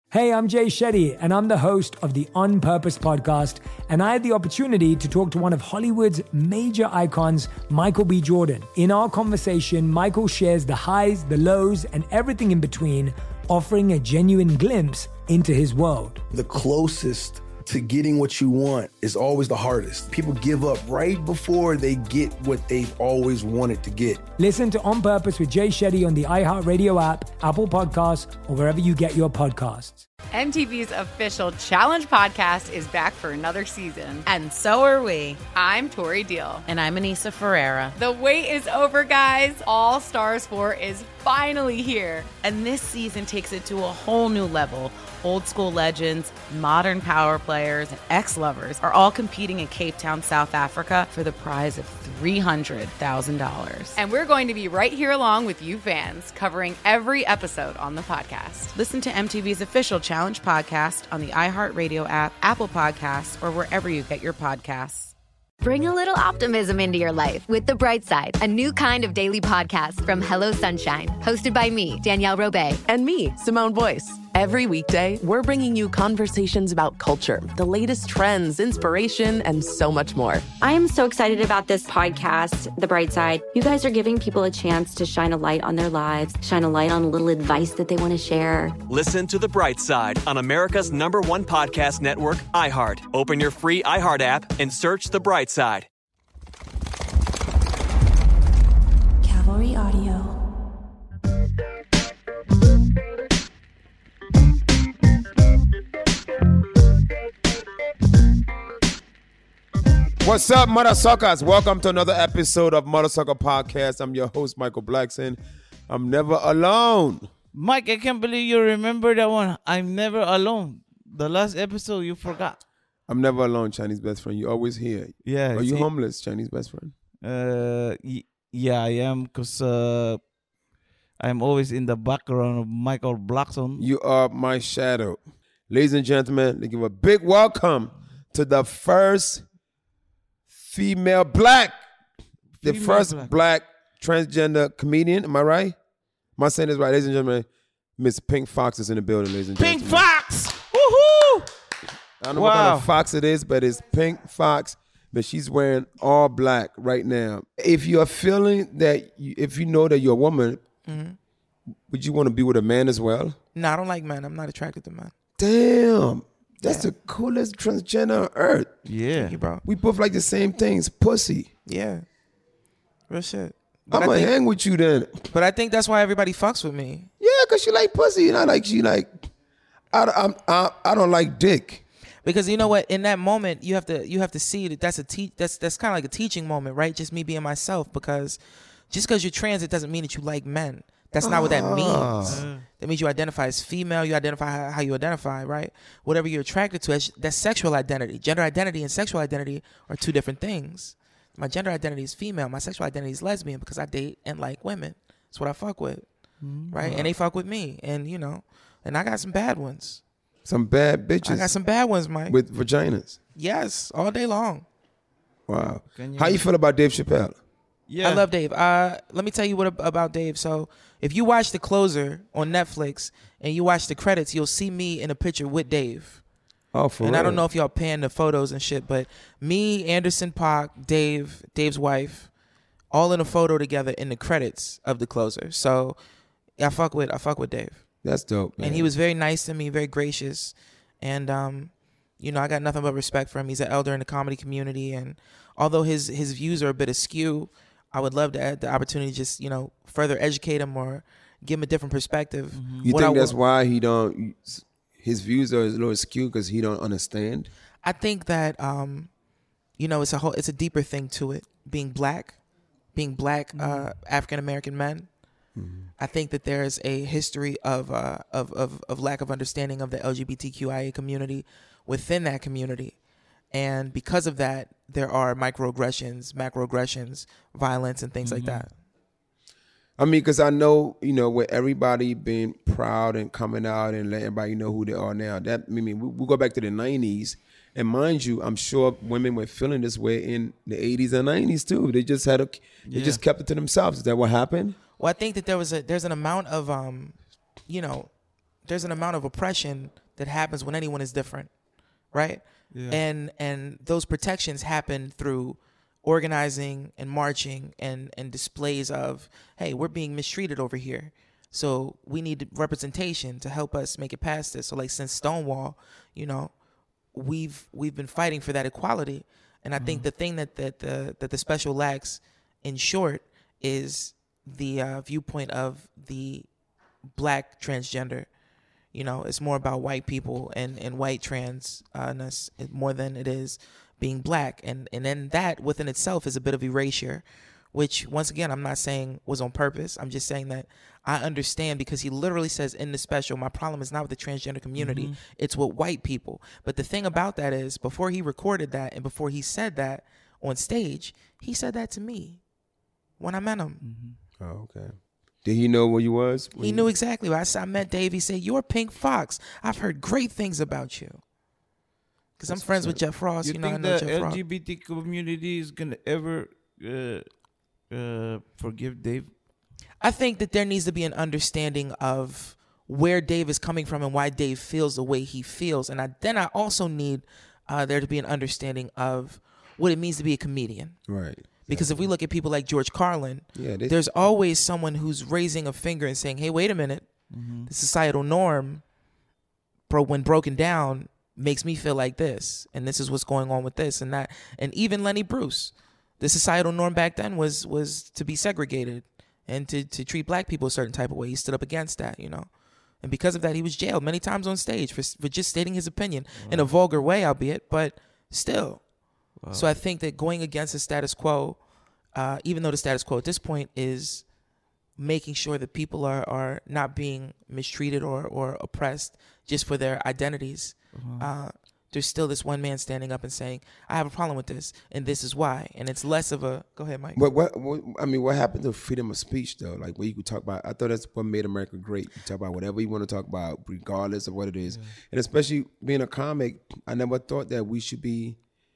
Hey, I'm Jay Shetty, and I'm the host of the On Purpose podcast, and I had the opportunity to talk to one of Hollywood's major icons, Michael B. Jordan. In our conversation, Michael shares the highs, the lows, and everything in between, offering a genuine glimpse into his world. The closest to getting what you want is always the hardest. People give up right before they get what they've always wanted to get. Listen to On Purpose with Jay Shetty on the iHeartRadio app, Apple Podcasts, or wherever you get your podcasts. MTV's official Challenge podcast is back for another season. And so are we. I'm Tori Deal. And I'm Anissa Ferreira. The wait is over, guys. All Stars 4 is finally here. And this season takes it to a whole new level. Old school legends, modern power players, and ex-lovers are all competing in Cape Town, South Africa for the prize of $300,000. And we're going to be right here along with you fans, covering every episode on the podcast. Listen to MTV's official Challenge podcast on the iHeartRadio app, Apple Podcasts, or wherever you get your podcasts. Bring a little optimism into your life with The Bright Side, a new kind of daily podcast from Hello Sunshine, hosted by me, Danielle Robay. And me, Simone Boyce. Every weekday, we're bringing you conversations about culture, the latest trends, inspiration, and so much more. I am so excited about this podcast, The Bright Side. You guys are giving people a chance to shine a light on their lives, shine a light on a little advice that they want to share. Listen to The Bright Side on America's #1 podcast network, iHeart. Open your free iHeart app and search The Bright Side. Cavalry Audio. What's up, Mother Suckers? Welcome to another episode of Mother Sucker Podcast. I'm your host, Michael Blackson. I'm never alone. Mike, I can't believe you remember that one. I'm never alone. The last episode you forgot. I'm never alone, Chinese best friend. You're always here. Yeah. Are you homeless, Chinese best friend? Yeah, I am, because I'm always in the background of Michael Blackson. You are my shadow. Ladies and gentlemen, they give a big welcome to the first female black, the first black transgender comedian. Am I right? Am I saying this right? Ladies and gentlemen, Miss Pink Fox is in the building, ladies and gentlemen. Pink Fox! Woohoo! I don't know what kind of fox it is, but it's Pink Fox. But she's wearing all black right now. If you are feeling that, if you know that you're a woman, would you want to be with a man as well? No, I don't like men. I'm not attracted to men. Damn. That's the coolest transgender on earth. Yeah. Thank you, bro. We both like the same things. Pussy. Yeah. Real shit. I'm going to hang with you then. But I think that's why everybody fucks with me. Yeah, because you like pussy. You know, like she like, I don't like dick. Because you know what? In that moment, you have to see that that's kind of like a teaching moment, right? Just me being myself. Because just because you're trans, it doesn't mean that you like men. That's not what that means. That means you identify as female. You identify how you identify, right? Whatever you're attracted to, that's sexual identity. Gender identity and sexual identity are two different things. My gender identity is female. My sexual identity is lesbian because I date and like women. That's what I fuck with, right? And they fuck with me. And, you know, and I got some bad ones. Some bad bitches. I got some bad ones, Mike. With vaginas. Yes, all day long. Wow. How you feel about Dave Chappelle? Yeah. I love Dave. Let me tell you about Dave. So if you watch The Closer on Netflix and you watch the credits, you'll see me in a picture with Dave. Oh, for real? And I don't know if y'all paying the photos and shit, but me, Anderson .Paak, Dave's wife, all in a photo together in the credits of The Closer. So I fuck with Dave. That's dope, man. And he was very nice to me, very gracious. And you know, I got nothing but respect for him. He's an elder in the comedy community, and although his views are a bit askew, I would love to have the opportunity to just, you know, further educate him or give him a different perspective. You think that's why his views are a little askew because he don't understand? I think that, you know, it's a deeper thing to it. Being black, African-American men. I think that there's a history of lack of understanding of the LGBTQIA community within that community. And because of that, there are microaggressions, macroaggressions, violence, and things like that. I mean, because I know, you know, with everybody being proud and coming out and letting everybody know who they are now, that, I mean, we go back to the 90s. And mind you, I'm sure women were feeling this way in the 80s and 90s too. They just just kept it to themselves. Is that what happened? Well, I think that there's an amount of, you know, there's an amount of oppression that happens when anyone is different, right? Yeah. And those protections happen through organizing and marching and displays of, hey, we're being mistreated over here. So we need representation to help us make it past this. So like since Stonewall, you know, we've been fighting for that equality. And I think the thing that the special lacks, in short, is the viewpoint of the black transgender. You know, it's more about white people and white transness more than it is being black. And then that within itself is a bit of erasure, which, once again, I'm not saying was on purpose. I'm just saying that I understand, because he literally says in the special, my problem is not with the transgender community, it's with white people. But the thing about that is, before he recorded that and before he said that on stage, he said that to me when I met him. Oh, okay. Did he know where you was? He knew exactly. I met Dave. He said, "You're Pink Fox. I've heard great things about you." Because I'm friends with Jeff Ross. You know, think I know the Jeff Ross. LGBT community is gonna ever forgive Dave? I think that there needs to be an understanding of where Dave is coming from and why Dave feels the way he feels. And I also need there to be an understanding of what it means to be a comedian. Right. Because if we look at people like George Carlin, there's always someone who's raising a finger and saying, hey, wait a minute, the societal norm, when broken down, makes me feel like this. And this is what's going on with this and that. And even Lenny Bruce, the societal norm back then was to be segregated and to treat black people a certain type of way. He stood up against that, you know. And because of that, he was jailed many times on stage for just stating his opinion in a vulgar way, albeit, but still. Wow. So I think that going against the status quo, even though the status quo at this point is making sure that people are not being mistreated or oppressed just for their identities, there's still this one man standing up and saying, I have a problem with this, and this is why. And it's less of a, go ahead, Mike. But what happened to freedom of speech, though? Like, where you could talk about, I thought that's what made America great. You talk about whatever you want to talk about, regardless of what it is. Yeah. And especially being a comic, I never thought that we should be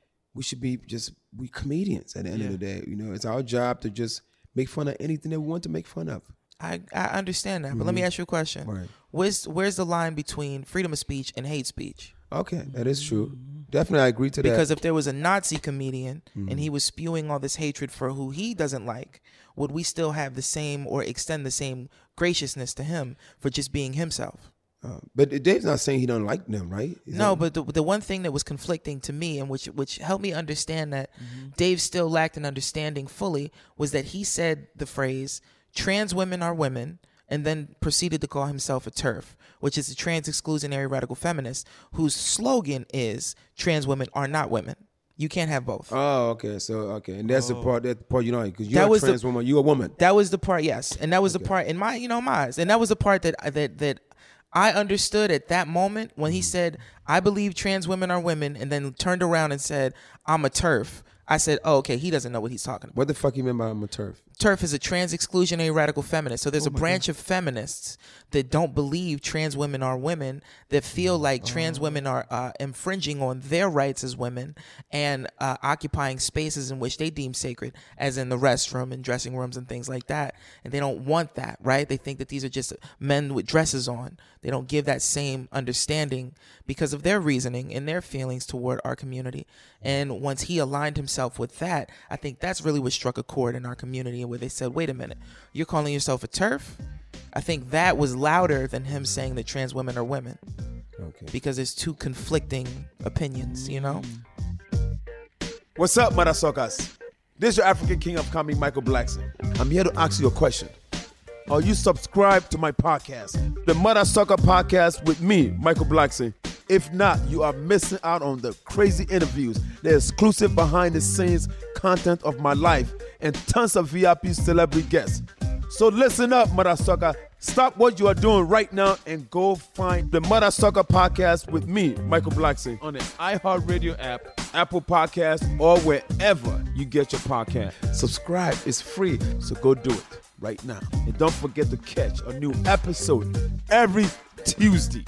comedians at the end of the day. You know, it's our job to just make fun of anything that we want to make fun of. I understand that, but let me ask you a question. Right. Where's the line between freedom of speech and hate speech? Okay, that is true. Definitely, I agree to that. Because if there was a Nazi comedian and he was spewing all this hatred for who he doesn't like, would we still have the same or extend the same graciousness to him for just being himself? But Dave's not saying he don't like them, right? But the one thing that was conflicting to me and which helped me understand that Dave still lacked an understanding fully was that he said the phrase, trans women are women, and then proceeded to call himself a TERF, which is a trans exclusionary radical feminist whose slogan is trans women are not women. You can't have both. Oh, okay. And that's the part you know, because you're a trans woman, you're a woman. That was the part, yes. And that was the part in my eyes. And that was the part that I understood at that moment when he said, I believe trans women are women, and then turned around and said, I'm a TERF. I said, oh, okay, he doesn't know what he's talking about. What the fuck you mean by I'm a TERF? TERF is a trans exclusionary radical feminist. So there's a branch of feminists that don't believe trans women are women, that feel like trans women are infringing on their rights as women and occupying spaces in which they deem sacred, as in the restroom and dressing rooms and things like that. And they don't want that, right? They think that these are just men with dresses on. They don't give that same understanding because of their reasoning and their feelings toward our community. And once he aligned himself with that, I think that's really what struck a chord in our community, where they said, wait a minute, you're calling yourself a TERF? I think that was louder than him saying that trans women are women. Okay. Because there's two conflicting opinions, you know? What's up, mother suckers? This is your African king of comedy, Michael Blackson. I'm here to ask you a question. Are you subscribed to my podcast, the Mother Sucker Podcast with me, Michael Blackson? If not, you are missing out on the crazy interviews, the exclusive behind-the-scenes content of my life, and tons of VIP celebrity guests. So listen up, Mother Sucker. Stop what you are doing right now and go find the Mother Sucker Podcast with me, Michael Blackson, on the iHeartRadio app, Apple Podcasts, or wherever you get your podcast. Subscribe is free, so go do it right now. And don't forget to catch a new episode every Tuesday.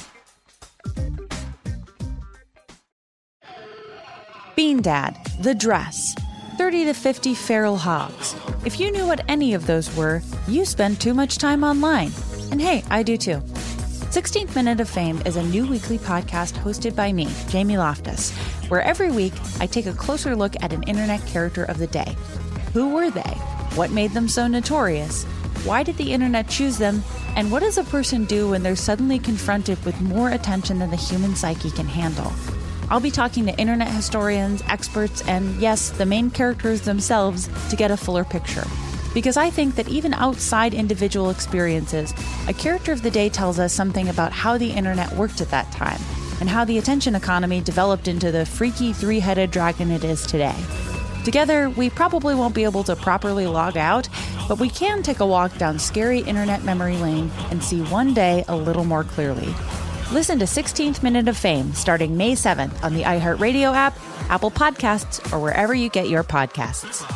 Bean Dad, The Dress, 30 to 50 Feral Hogs. If you knew what any of those were, you spend too much time online. And hey, I do too. 16th Minute of Fame is a new weekly podcast hosted by me, Jamie Loftus, where every week I take a closer look at an internet character of the day. Who were they? What made them so notorious? Why did the internet choose them? And what does a person do when they're suddenly confronted with more attention than the human psyche can handle? I'll be talking to internet historians, experts, and yes, the main characters themselves to get a fuller picture. Because I think that even outside individual experiences, a character of the day tells us something about how the internet worked at that time and how the attention economy developed into the freaky three-headed dragon it is today. Together, we probably won't be able to properly log out, but we can take a walk down scary internet memory lane and see one day a little more clearly. Listen to 16th Minute of Fame starting May 7th on the iHeartRadio app, Apple Podcasts, or wherever you get your podcasts.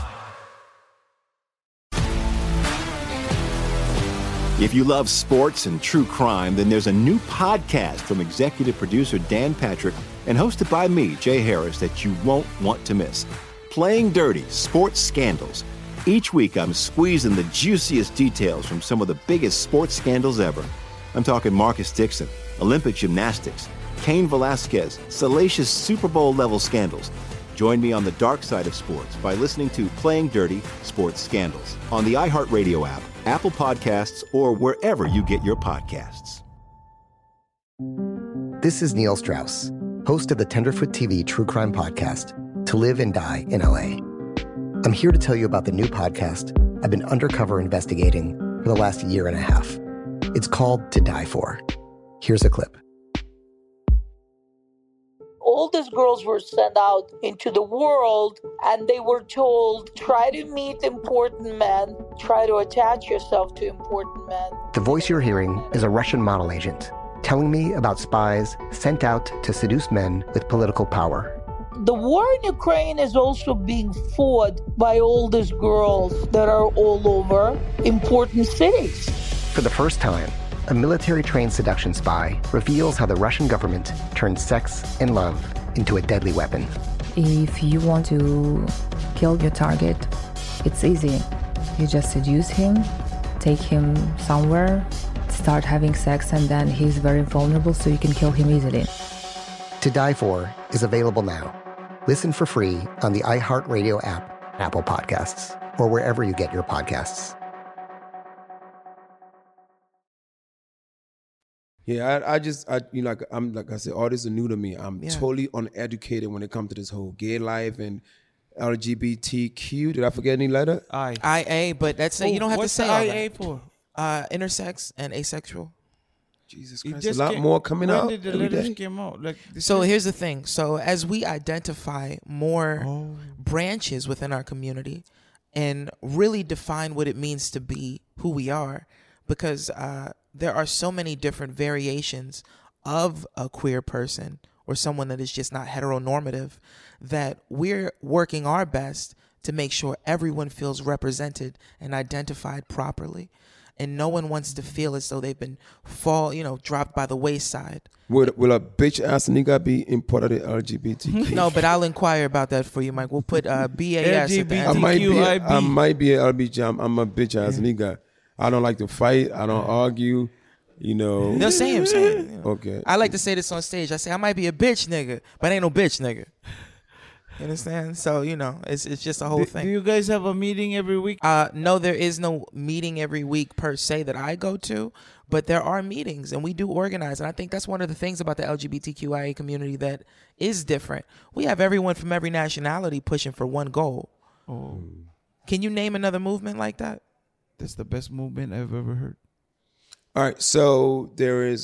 If you love sports and true crime, then there's a new podcast from executive producer Dan Patrick and hosted by me, Jay Harris, that you won't want to miss. Playing Dirty: Sports Scandals. Each week, I'm squeezing the juiciest details from some of the biggest sports scandals ever. I'm talking Marcus Dixon, Olympic gymnastics, Cain Velasquez, salacious Super Bowl-level scandals. Join me on the dark side of sports by listening to Playing Dirty: Sports Scandals on the iHeartRadio app, Apple Podcasts, or wherever you get your podcasts. This is Neil Strauss, host of the Tenderfoot TV True Crime Podcast, To Live and Die in LA. I'm here to tell you about the new podcast I've been undercover investigating for the last year and a half. It's called To Die For. Here's a clip. All these girls were sent out into the world and they were told, try to meet important men, try to attach yourself to important men. The voice you're hearing is a Russian model agent telling me about spies sent out to seduce men with political power. The war in Ukraine is also being fought by all these girls that are all over important cities. For the first time, a military-trained seduction spy reveals how the Russian government turned sex and love into a deadly weapon. If you want to kill your target, it's easy. You just seduce him, take him somewhere, start having sex, and then he's very vulnerable, so you can kill him easily. To Die For is available now. Listen for free on the iHeartRadio app, Apple Podcasts, or wherever you get your podcasts. Yeah, I'm like I said, all this is new to me. I'm totally uneducated when it comes to this whole gay life and LGBTQ. Did I forget any letter? IA, but that's you don't have to say all IA that. for? Intersex and asexual. Jesus Christ, a lot more coming out. When did the letters came out? So here's the thing. So as we identify more branches within our community and really define what it means to be who we are, because there are so many different variations of a queer person or someone that is just not heteronormative, that we're working our best to make sure everyone feels represented and identified properly. And no one wants to feel as though they've been dropped by the wayside. Will a bitch ass nigga be in part of the LGBTQ? No, but I'll inquire about that for you, Mike. We'll put BAS at the end. I might be an LBJ. I'm a bitch ass nigga. I don't like to fight. I don't argue. No, same. Okay. I like to say this on stage. I say I might be a bitch nigga, but I ain't no bitch nigga. You understand? So, it's just a whole thing. Do you guys have a meeting every week? No, there is no meeting every week per se that I go to, but there are meetings and we do organize. And I think that's one of the things about the LGBTQIA community that is different. We have everyone from every nationality pushing for one goal. Oh. Can you name another movement like that? That's the best movement I've ever heard. All right, so there is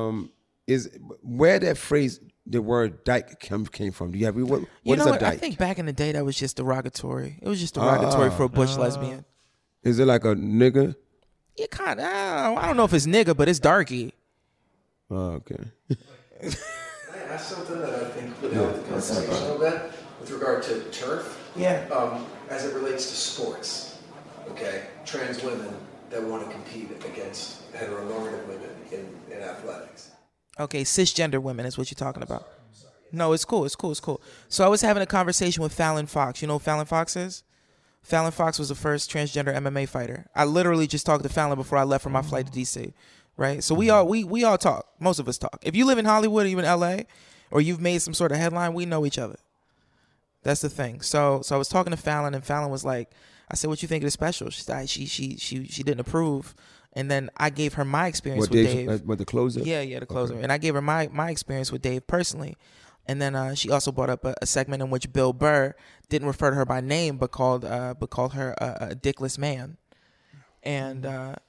where that phrase, the word dyke came from. Do you have what is a dyke? I think back in the day that was just derogatory. It was just derogatory for a bush lesbian. Is it like a nigga? Yeah, kind of. I don't know if it's nigga, but it's darky. Oh, okay. Can I ask something that I think would help the conversation a little bit with regard to turf? Yeah. As it relates to sports, okay? Trans women that want to compete against heteronormative women in athletics. Okay, cisgender women is what you're talking about. No, it's cool. So I was having a conversation with Fallon Fox. You know who Fallon Fox is? Fallon Fox was the first transgender MMA fighter. I literally just talked to Fallon before I left for my flight to D.C. right? So we all talk. Most of us talk. If you live in Hollywood or even LA, or you've made some sort of headline, we know each other. That's the thing. So I was talking to Fallon, and Fallon was like, I said, "What you think of the special?" She said, she didn't approve. And then I gave her my experience with Dave. What, the closer? Yeah, the closer. Okay. And I gave her my experience with Dave personally. And then she also brought up a segment in which Bill Burr didn't refer to her by name, but called her a dickless man. And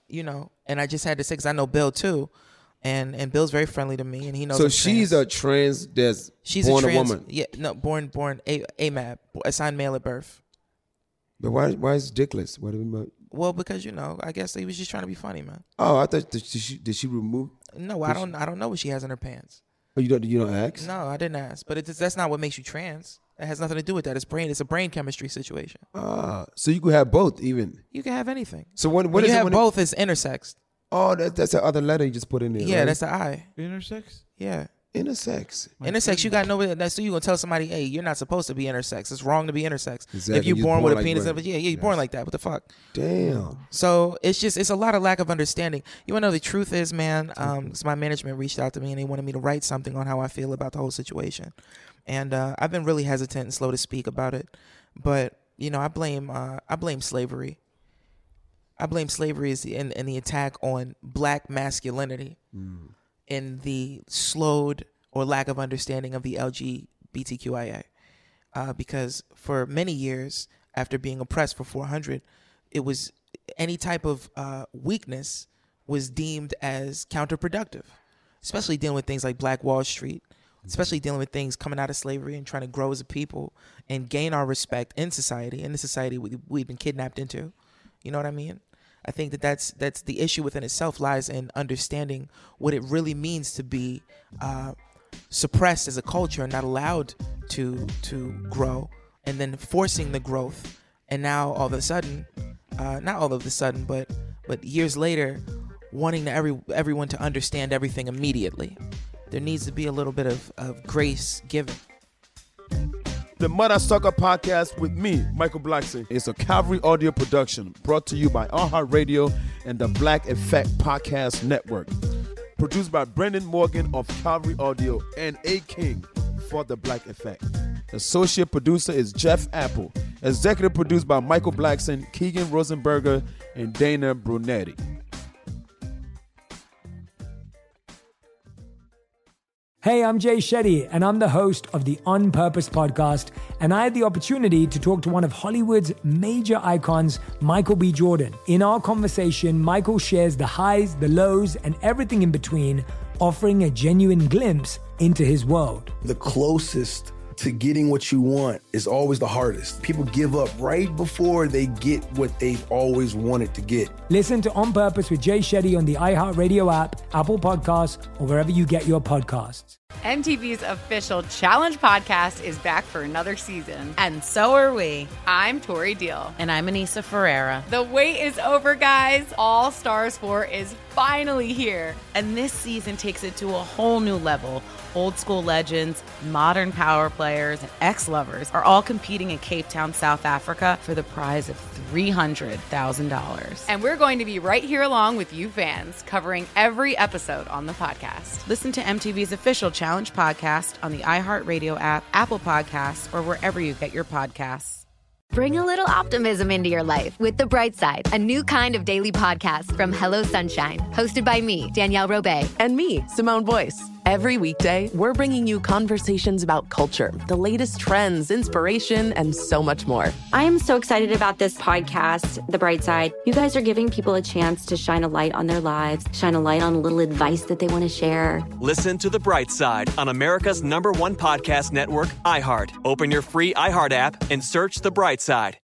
and I just had to say, because I know Bill too, and Bill's very friendly to me, and he knows. So she's a trans that's born a woman. Yeah, no, born AMAB, assigned male at birth. But why is dickless? What do we mean? Well, because I guess he was just trying to be funny, man. Oh, I thought did she remove? No, I don't know what she has in her pants. Oh, you don't ask? No, I didn't ask. But that's not what makes you trans. It has nothing to do with that. It's a brain chemistry situation. So you could have both, even. You can have anything. So when you have both, it's intersex. Oh, that's the other letter you just put in there. Yeah, right? that's the I. Intersex? Yeah. Intersex. Intersex, you got nobody. That's so you gonna tell somebody, hey, you're not supposed to be intersex. It's wrong to be intersex. Exactly. If you're born with a penis, like you're born like that. What the fuck? Damn. So it's a lot of lack of understanding. You wanna know the truth is, man? Because my management reached out to me and they wanted me to write something on how I feel about the whole situation, and I've been really hesitant and slow to speak about it. But I blame slavery. I blame slavery in the attack on black masculinity. In the slowed or lack of understanding of the LGBTQIA. Because for many years, after being oppressed for 400, it was any type of weakness was deemed as counterproductive, especially dealing with things like Black Wall Street, especially dealing with things coming out of slavery and trying to grow as a people and gain our respect in society, in the society we've been kidnapped into. You know what I mean? I think that's the issue within itself lies in understanding what it really means to be suppressed as a culture and not allowed to grow, and then forcing the growth. And now all of a sudden, not all of a sudden, but years later, wanting everyone to understand everything immediately. There needs to be a little bit of grace given. The Mother Sucker Podcast with me, Michael Blackson, is a Cavalry Audio production brought to you by iHeartRadio and the Black Effect Podcast Network. Produced by Brendan Morgan of Cavalry Audio and A. King for the Black Effect. Associate producer is Jeff Apple. Executive produced by Michael Blackson, Keegan Rosenberger, and Dana Brunetti. Hey, I'm Jay Shetty, and I'm the host of the On Purpose podcast, and I had the opportunity to talk to one of Hollywood's major icons, Michael B. Jordan. In our conversation, Michael shares the highs, the lows, and everything in between, offering a genuine glimpse into his world. The closest to getting what you want is always the hardest. People give up right before they get what they've always wanted to get. Listen to On Purpose with Jay Shetty on the iHeartRadio app, Apple Podcasts, or wherever you get your podcasts. MTV's official Challenge podcast is back for another season. And so are we. I'm Tori Deal. And I'm Anissa Ferreira. The wait is over, guys. All Stars 4 is finally here. And this season takes it to a whole new level. Old school legends, modern power players, and ex-lovers are all competing in Cape Town, South Africa for the prize of $300,000. And we're going to be right here along with you fans, covering every episode on the podcast. Listen to MTV's official Challenge podcast on the iHeartRadio app, Apple Podcasts, or wherever you get your podcasts. Bring a little optimism into your life with The Bright Side, a new kind of daily podcast from Hello Sunshine, hosted by me, Danielle Robay. And me, Simone Boyce. Every weekday, we're bringing you conversations about culture, the latest trends, inspiration, and so much more. I am so excited about this podcast, The Bright Side. You guys are giving people a chance to shine a light on their lives, shine a light on a little advice that they want to share. Listen to The Bright Side on America's #1 podcast network, iHeart. Open your free iHeart app and search The Bright Side.